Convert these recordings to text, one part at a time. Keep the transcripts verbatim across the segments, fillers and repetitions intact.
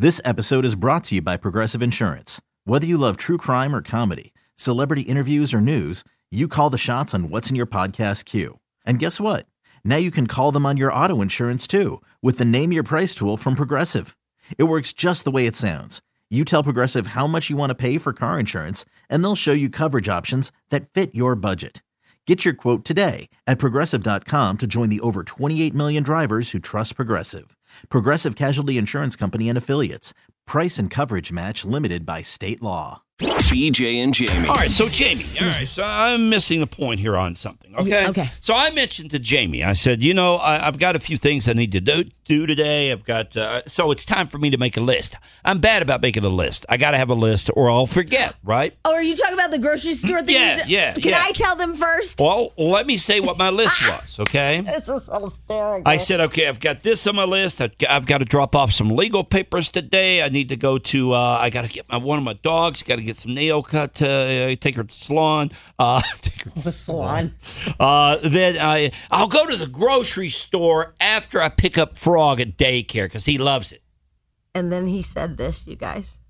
This episode is brought to you by Progressive Insurance. Whether you love true crime or comedy, celebrity interviews or news, you call the shots on what's in your podcast queue. And guess what? Now you can call them on your auto insurance too with the Name Your Price tool from Progressive. It works just the way it sounds. You tell Progressive how much you want to pay for car insurance, and they'll show you coverage options that fit your budget. Get your quote today at Progressive dot com to join the over twenty-eight million drivers who trust Progressive. Progressive Casualty Insurance Company and Affiliates. Price and coverage match limited by state law. B J and Jamie. All right, so Jamie, all right, so I'm missing the point here on something, okay? Okay. So I mentioned to Jamie, I said, you know, I, I've got a few things I need to do, do today. I've got, uh, so it's time for me to make a list. I'm bad about making a list. I got to have a list or I'll forget, right? Oh, are you talking about the grocery store thing? Yeah, you do- yeah, Can yeah. I tell them first? Well, let me say what my list was, okay? This is so hysterical. I said, okay, I've got this on my list. I've got, I've got to drop off some legal papers today. I need to go to, uh, I got to get my one of my dogs, got to get some nail cut. Uh, take her to the salon. Uh, take her to the salon. Uh, then I, I'll go to the grocery store after I pick up Frog at daycare because he loves it. And then he said this, you guys.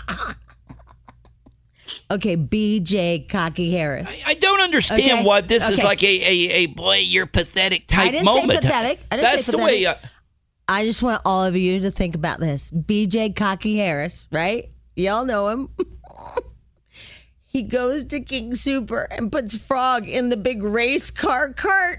Okay, B J Cocky Harris. I, I don't understand Okay. why this is Okay. like a, a, a boy, you're pathetic type I didn't moment. say pathetic. I didn't That's say the pathetic. way. Uh, I just want all of you to think about this. B J Cocky Harris, right? Y'all know him. He goes to King Super and puts Frog in the big race car cart.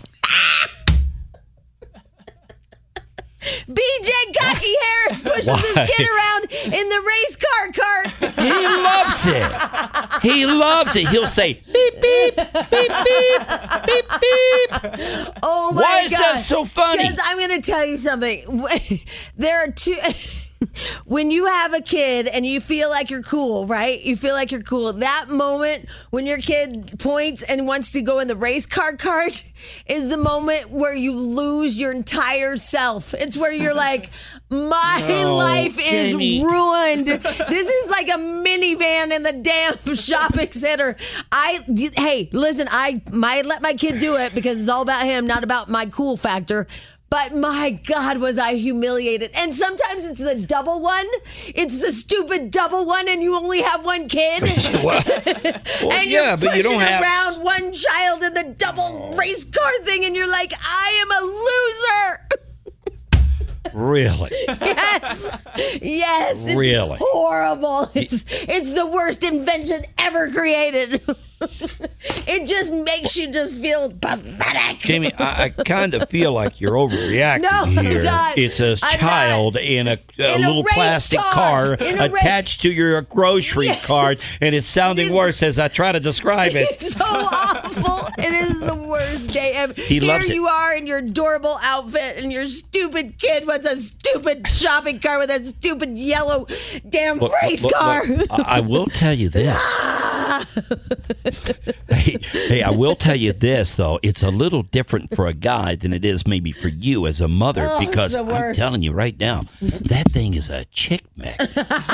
B J Cocky Harris pushes Why? his kid around in the race car cart. He loves it. He loves it. He'll say, beep, beep, beep, beep, beep, beep. Oh, my God. Why is that so funny? Because I'm going to tell you something. There are two... When you have a kid and you feel like you're cool, right? You feel like you're cool. That moment when your kid points and wants to go in the race car cart is the moment where you lose your entire self. It's where you're like, my No, life is Jamie. ruined. This is like a minivan in the damn shopping center. I, hey, listen, I might let my kid do it because it's all about him, not about my cool factor. But my God, was I humiliated. And sometimes it's the double one. It's the stupid double one and you only have one kid. Well, well, and you're yeah, but pushing you don't have. around one child in the double race car thing and you're like, I am a loser. Really? Yes. Yes. It's Really? horrible. It's, it's the worst invention ever created. It just makes you just feel pathetic. Jamie, I, I kind of feel like you're overreacting No, I'm here. not. It's a I'm child in a, a In a little race plastic car. car In a race- attached to your grocery cart, and it's sounding It's- worse as I try to describe it. It's so awful. It is the worst day ever. He Here loves it. you are in your adorable outfit, and your stupid kid wants a stupid shopping cart with a stupid yellow damn Look, race look, car. look, I, I will tell you this. hey, hey, I will tell you this, though. It's a little different for a guy than it is maybe for you as a mother, Oh, it's because the I'm worst. telling you right now, that thing is a chick magnet.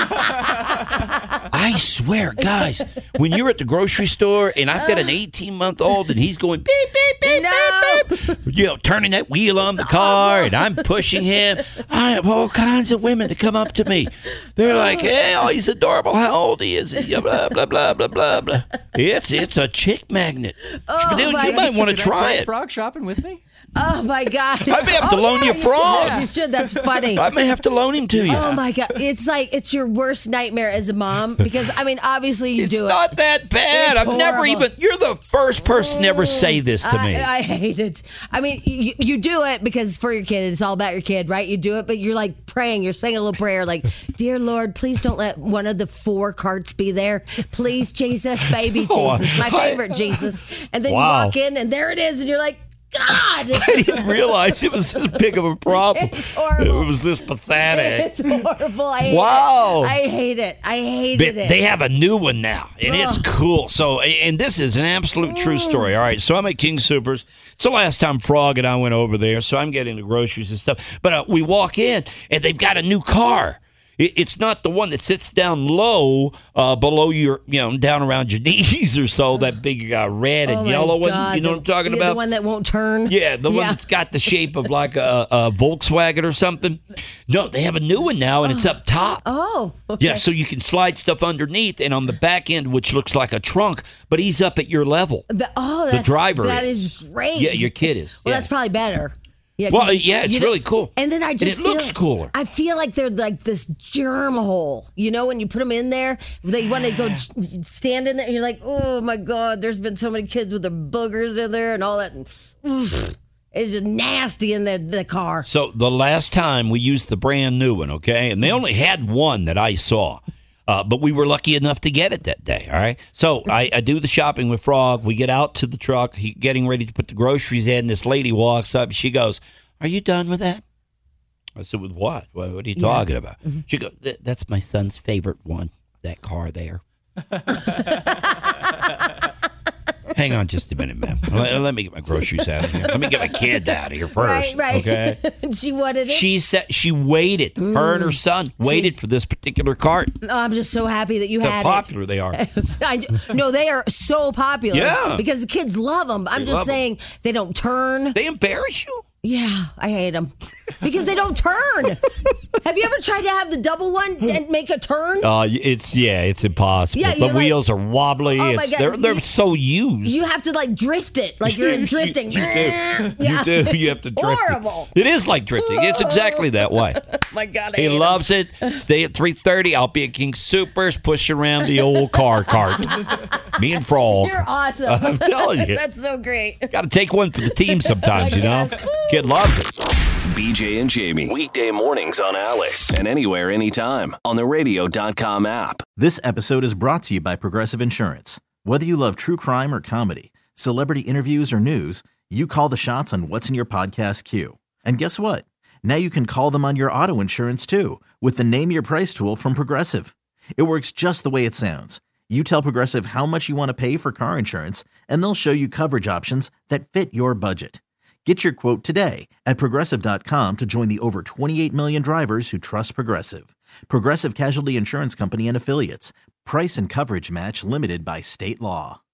I swear, guys, when you're at the grocery store and I've got an eighteen-month-old and he's going beep, beep, beep, No. beep, beep, you know, turning that wheel on the car and I'm pushing him, I have all kinds of women that come up to me. They're like, hey, oh, he's adorable. How old he is? He? Blah, blah, blah, blah, blah, blah. It's, it's a chick magnet. Oh, Dude, my you might want to Can I try take it. Frog shopping with me? Oh my God! I may have to Oh, loan yeah, you a frog. should. You should. That's funny. I may have to loan him to you. Oh my God! It's like it's your worst nightmare as a mom because I mean, obviously you It's do it. not that bad. It's I've never horrible. even. You're the first person to ever say this to me. I, I hate it. I mean, you, you do it because it's for your kid. It's all about your kid, right? You do it, but you're like praying. You're saying a little prayer like, Dear Lord, please don't let one of the four carts be there. Please, Jesus, baby Oh, Jesus, my I- favorite Jesus. And then Wow. you walk in and there it is. And you're like, God. I didn't realize it was this big of a problem. It's horrible. It was this pathetic. It's horrible. I hate Wow. it. I hate it. I hated But it. they have a new one now, and it's Ugh. cool. So, and this is an absolute true story. All right, so I'm at King Supers. It's the last time Frog and I went over there, so I'm getting the groceries and stuff. But uh, we walk in, and they've got a new car. It, it's not the one that sits down low uh, below your, you know, down around your knees or so, that big uh, red and Oh my yellow one. God, You know the- what I'm talking yeah, about? The one that won't turn. Yeah, the one Yeah. that's got the shape of like a, a Volkswagen or something. No, they have a new one now, and it's up top. Oh, okay. Yeah, so you can slide stuff underneath, and on the back end, which looks like a trunk, but he's up at your level. The, oh, The that's, driver That is. is great. Yeah, your kid is. Well, Yeah. that's probably better. Yeah, Well, 'cause yeah, it's you know- really cool. And then I And just it feel, looks cooler. I feel like they're like this germ hole. You know, when you put them in there, they want to go j- stand in there, and you're like, oh my God, there's been so many kids with their boogers in there and all that. And, oof, it's just nasty in the, the car. So the last time we used the brand new one, okay, and they only had one that I saw. Uh, but we were lucky enough to get it that day, all right? So I, I do the shopping with Frog. We get out to the truck, he, getting ready to put the groceries in. This lady walks up. She goes, are you done with that? I said, with what? What, what are you Yeah. talking about? She goes, "Th- that's my son's favorite one, that car there. Hang on just a minute, ma'am. Let, let me get my groceries out of here. Let me get my kid out of here first, Right, right. okay? She wanted it. She said she waited. Her and her son waited for this particular cart. Oh, I'm just so happy that you How had popular they are. it. I, no, they are so popular. Yeah. Because the kids love them. I'm They just love 'em. saying they don't turn. They embarrass you. Yeah, I hate them because they don't turn. Have you ever tried to have the double one and make a turn? Uh, it's yeah, it's impossible. Yeah, the you're like- wheels are wobbly. Oh my it's, God. they're they're so used. You have to like drift it, like you're drifting. You, you do. Yeah, You do. it's You have to drift horrible. it. It is like drifting. It's exactly that way. My God, I He hate 'em. loves it. Stay at three thirty. I'll be at King Supers, push around the old car cart. Me and Frog. You're awesome. I'm telling you. That's so great. Got to take one for the team sometimes, you know? Yes. Woo. Kid loves it. B J and Jamie. Weekday mornings on Alice. And anywhere, anytime on the radio dot com app. This episode is brought to you by Progressive Insurance. Whether you love true crime or comedy, celebrity interviews or news, you call the shots on what's in your podcast queue. And guess what? Now you can call them on your auto insurance too with the Name Your Price tool from Progressive. It works just the way it sounds. You tell Progressive how much you want to pay for car insurance, and they'll show you coverage options that fit your budget. Get your quote today at Progressive dot com to join the over twenty-eight million drivers who trust Progressive. Progressive Casualty Insurance Company and Affiliates. Price and coverage match limited by state law.